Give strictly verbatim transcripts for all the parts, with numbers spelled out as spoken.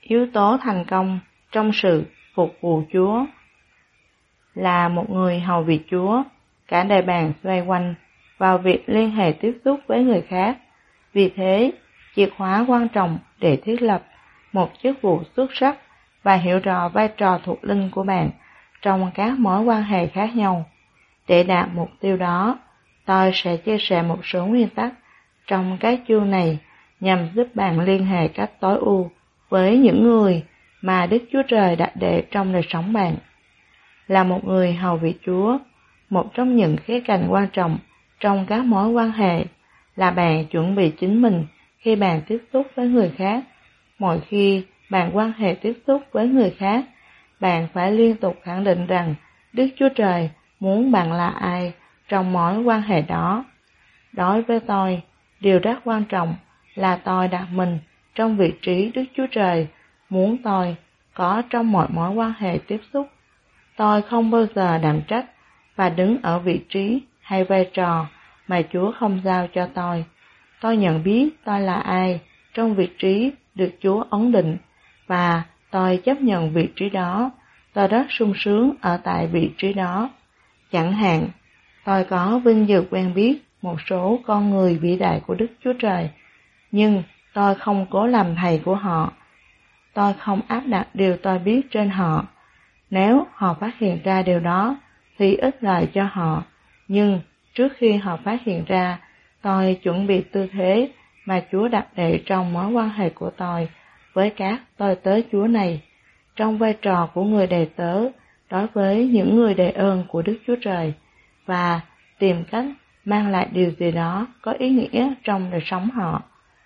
Yếu tố thành công trong sự phục vụ Chúa. Là một người hầu việc Chúa, cả đời bạn xoay quanh vào việc liên hệ tiếp xúc với người khác. Vì thế, chìa khóa quan trọng để thiết lập một chức vụ xuất sắc và hiểu rõ vai trò thuộc linh của bạn trong các mối quan hệ khác nhau. Để đạt mục tiêu đó, tôi sẽ chia sẻ một số nguyên tắc trong các chương này nhằm giúp bạn liên hệ cách tối ưu với những người mà Đức Chúa Trời đặt để trong đời sống bạn. Là một người hầu việc Chúa, một trong những khía cạnh quan trọng trong các mối quan hệ là bạn chuẩn bị chính mình khi bạn tiếp xúc với người khác. Mỗi khi bạn quan hệ tiếp xúc với người khác, bạn phải liên tục khẳng định rằng Đức Chúa Trời muốn bạn là ai trong mối quan hệ đó. Đối với tôi, điều rất quan trọng là tôi đặt mình trong vị trí Đức Chúa Trời muốn tôi có trong mọi mối quan hệ tiếp xúc. Tôi không bao giờ đảm trách và đứng ở vị trí hay vai trò mà Chúa không giao cho tôi. Tôi nhận biết tôi là ai trong vị trí được Chúa ấn định và tôi chấp nhận vị trí đó. Tôi rất sung sướng ở tại vị trí đó. Chẳng hạn, tôi có vinh dự quen biết một số con người vĩ đại của Đức Chúa Trời, nhưng tôi không cố làm thầy của họ. Tôi không áp đặt điều tôi biết trên họ. Nếu họ phát hiện ra điều đó, thì ích lợi cho họ. Nhưng trước khi họ phát hiện ra, tôi chuẩn bị tư thế mà Chúa đặt để trong mối quan hệ của tôi với các tôi tớ Chúa này, trong vai trò của người đầy tớ đối với những người đầy ơn của Đức Chúa Trời, và tìm cách mang lại điều gì đó có ý nghĩa trong đời sống họ.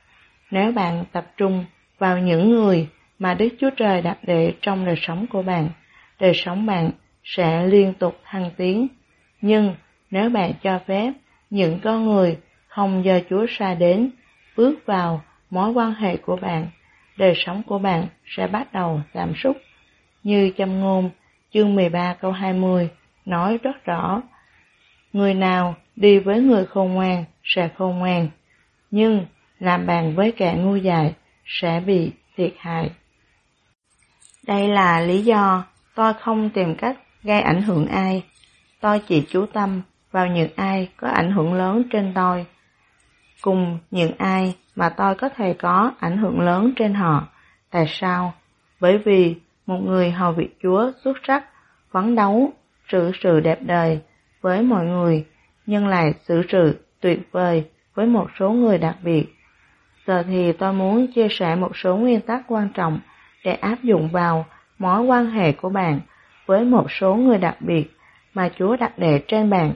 Nếu bạn tập trung vào những người mà Đức Chúa Trời đặt để trong đời sống của bạn, đời sống bạn sẽ liên tục thăng tiến. Nhưng nếu bạn cho phép những con người không do Chúa sai đến bước vào mối quan hệ của bạn, đời sống của bạn sẽ bắt đầu giảm sút. Như Châm Ngôn chương mười ba câu hai mươi nói rất rõ, người nào đi với người khôn ngoan sẽ khôn ngoan, nhưng làm bạn với kẻ ngu dại sẽ bị thiệt hại. Đây là lý do tôi không tìm cách gây ảnh hưởng ai. Tôi chỉ chú tâm vào những ai có ảnh hưởng lớn trên tôi, cùng những ai mà tôi có thể có ảnh hưởng lớn trên họ. Tại sao? Bởi vì một người hầu việc Chúa xuất sắc, phấn đấu, xử sự đẹp đời với mọi người, nhưng lại xử sự tuyệt vời với một số người đặc biệt. Giờ thì tôi muốn chia sẻ một số nguyên tắc quan trọng để áp dụng vào mối quan hệ của bạn với một số người đặc biệt mà Chúa đặt để trên bạn.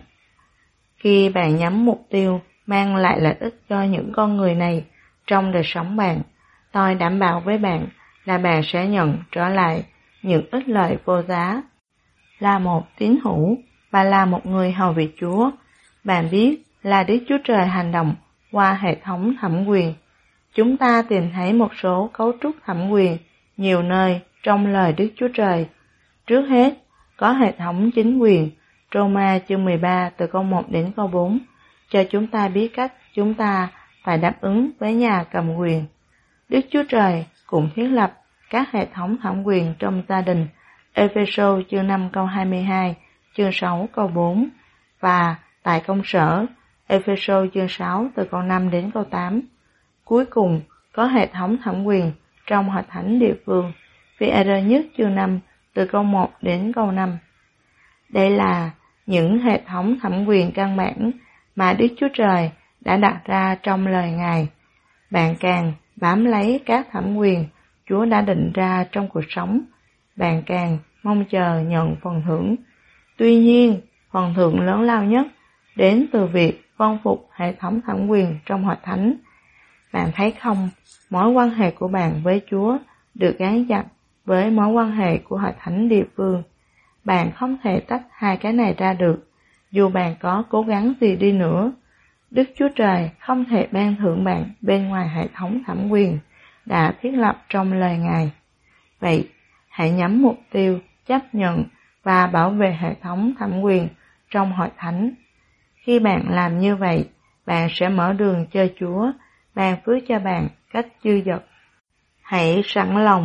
Khi bạn nhắm mục tiêu mang lại lợi ích cho những con người này trong đời sống bạn, tôi đảm bảo với bạn là bạn sẽ nhận trở lại những ích lợi vô giá. Là một tín hữu và là một người hầu việc Chúa, bạn biết là Đức Chúa Trời hành động qua hệ thống thẩm quyền. Chúng ta tìm thấy một số cấu trúc thẩm quyền nhiều nơi trong lời Đức Chúa Trời. Trước hết, có hệ thống chính quyền. Roma chương mười ba từ câu một đến câu bốn cho chúng ta biết cách chúng ta phải đáp ứng với nhà cầm quyền. Đức Chúa Trời cũng thiết lập các hệ thống thẩm quyền trong gia đình. Ê-phê-sô chương năm câu hai mươi hai, chương sáu câu bốn, và tại công sở. Ê-phê-sô chương sáu từ câu năm đến câu tám. Cuối cùng, có hệ thống thẩm quyền trong hội thánh địa phương. Phi-e-rơ nhất chương năm từ câu một đến câu năm. Đây là những hệ thống thẩm quyền căn bản mà Đức Chúa Trời đã đặt ra trong lời Ngài. Bạn càng bám lấy các thẩm quyền Chúa đã định ra trong cuộc sống, bạn càng mong chờ nhận phần thưởng. Tuy nhiên, phần thưởng lớn lao nhất đến từ việc vâng phục hệ thống thẩm quyền trong hội thánh. Bạn thấy không, mối quan hệ của bạn với Chúa được gắn chặt với mối quan hệ của hội thánh địa phương. Bạn không thể tách hai cái này ra được, dù bạn có cố gắng gì đi nữa. Đức Chúa Trời không thể ban thưởng bạn bên ngoài hệ thống thẩm quyền đã thiết lập trong lời Ngài. Vậy, hãy nhắm mục tiêu, chấp nhận và bảo vệ hệ thống thẩm quyền trong hội thánh. Khi bạn làm như vậy, bạn sẽ mở đường cho Chúa ban phước cho bạn cách dư dật. Hãy sẵn lòng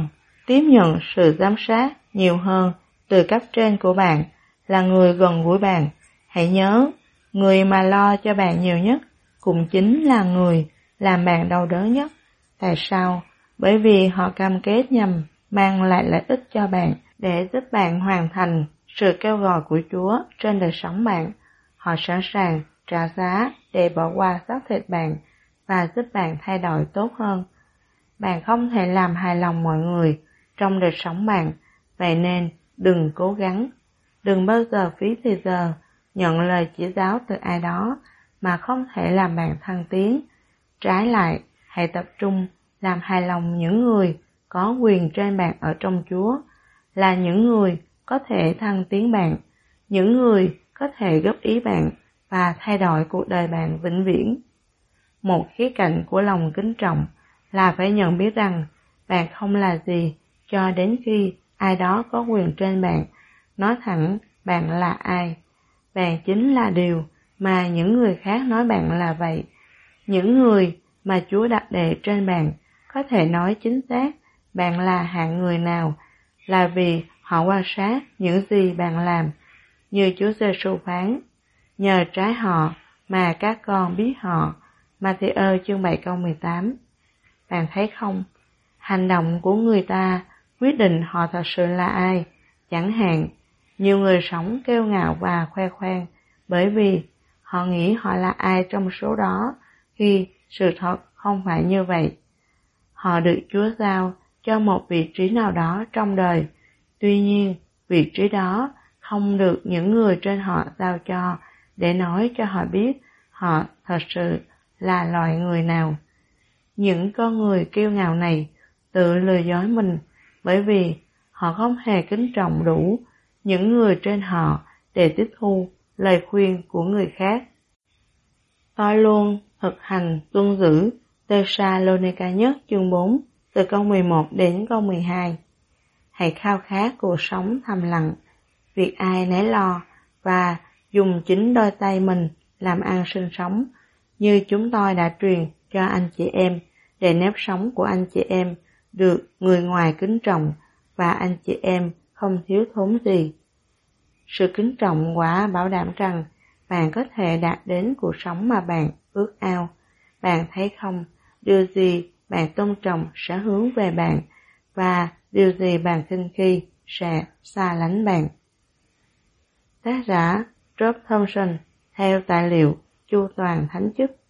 tiếp nhận sự giám sát nhiều hơn từ cấp trên của bạn, là người gần gũi bạn. Hãy nhớ, người mà lo cho bạn nhiều nhất cũng chính là người làm bạn đau đớn nhất. Tại sao? Bởi vì họ cam kết nhằm mang lại lợi ích cho bạn để giúp bạn hoàn thành sự kêu gọi của Chúa trên đời sống bạn. Họ sẵn sàng trả giá để bỏ qua xác thịt bạn và giúp bạn thay đổi tốt hơn. Bạn không thể làm hài lòng mọi người trong đời sống bạn, vậy nên đừng cố gắng. Đừng bao giờ phí thời giờ nhận lời chỉ giáo từ ai đó mà không thể làm bạn thăng tiến. Trái lại, hãy tập trung làm hài lòng những người có quyền trên bạn ở trong Chúa, là những người có thể thăng tiến bạn, những người có thể góp ý bạn và thay đổi cuộc đời bạn vĩnh viễn. Một khía cạnh của lòng kính trọng là phải nhận biết rằng bạn không là gì cho đến khi ai đó có quyền trên bạn nói thẳng bạn là ai. Bạn chính là điều mà những người khác nói bạn là vậy. Những người mà Chúa đặt đề trên bạn có thể nói chính xác bạn là hạng người nào là vì họ quan sát những gì bạn làm. Như Chúa Giêsu phán, nhờ trái họ mà các con biết họ. Ma-thi-ơ chương bảy câu mười tám. Bạn thấy không? Hành động của người ta quyết định họ thật sự là ai. Chẳng hạn, nhiều người sống kiêu ngạo và khoe khoang bởi vì họ nghĩ họ là ai trong số đó, khi sự thật không phải như vậy. Họ được Chúa giao cho một vị trí nào đó trong đời, tuy nhiên vị trí đó không được những người trên họ giao cho để nói cho họ biết họ thật sự là loài người nào. Những con người kiêu ngạo này tự lừa dối mình bởi vì họ không hề kính trọng đủ những người trên họ để tiếp thu lời khuyên của người khác. Tôi luôn thực hành tuân giữ Thê-sa-lô-ni-ca nhất chương bốn từ câu mười một đến câu mười hai. Hãy khao khát cuộc sống thầm lặng, việc ai nấy lo và dùng chính đôi tay mình làm ăn sinh sống, như chúng tôi đã truyền cho anh chị em, để nếp sống của anh chị em được người ngoài kính trọng và anh chị em không thiếu thốn gì. Sự kính trọng quả bảo đảm rằng bạn có thể đạt đến cuộc sống mà bạn ước ao. Bạn thấy không, điều gì bạn tôn trọng sẽ hướng về bạn, và điều gì bạn khinh khi sẽ xa lánh bạn. Tác giả Rob Thompson, theo tài liệu Chu Toàn Thánh Chức.